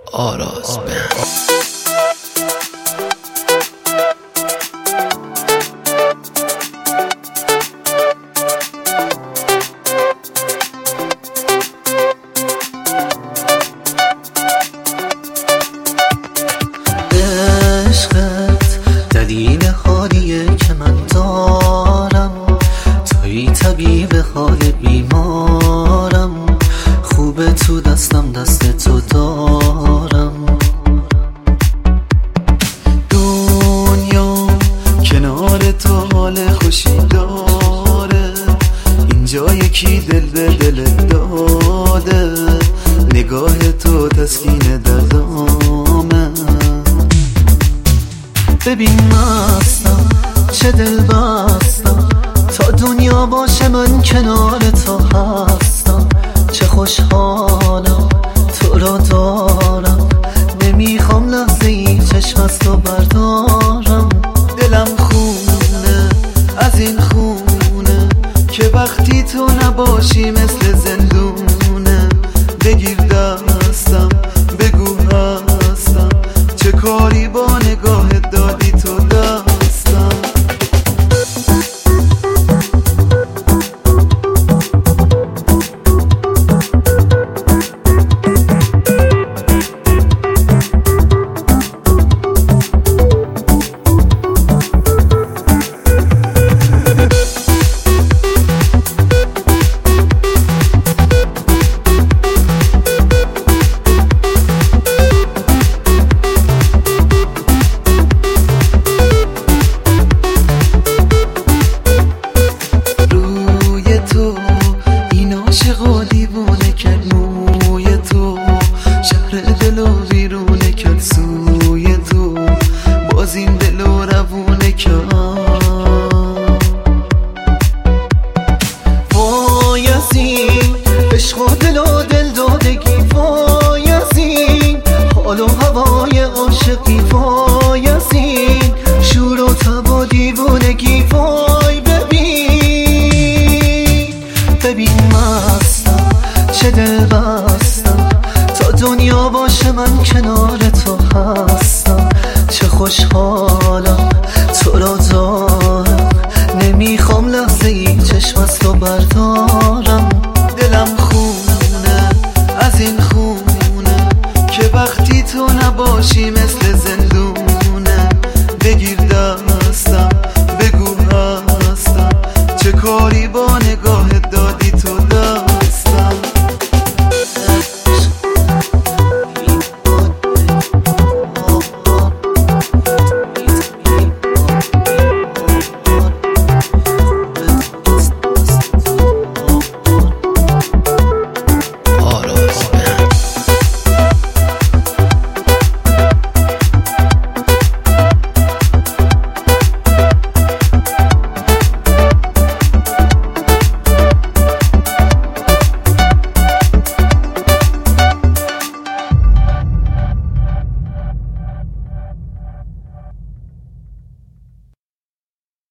آراز بند. عشقت دلیل حالیه که من دارم، توی طبیب حال بیمارم، خوبه تو دستم دست تو دارم. دنیا کنار تو حال خوشی داره، اینجا یکی دل به دل داده، نگاه تو تسکین دردامه. ببین مستم چه دل بستم، تا دنیا باشه من کنار تو هستم. چه خوشحالم تو را دارم، نمیخوام لحظه ای چشم از تو بردارم. دلم خونه از این خونه که وقتی تو نباشی مثل زندونه. بگیر دستم بگو هستم، چه کاری با نگاهت دادی تو دستم. دل و ویرونه کرد سوی تو، باز این دل و روونه کرد. وای از این عشق و دل و دل دادگی، وای از این حال و هوای عاشقی، وای از این شور و تب و دیوونگی. وای ببین مستم چه دل بستم، تا دنیا باشه من کنار تو هستم. چه خوشحالم تو را دارم، نمیخوام لحظه ای چشم از تو بردارم. دلم خونه از این خونه که وقتی تو نباشی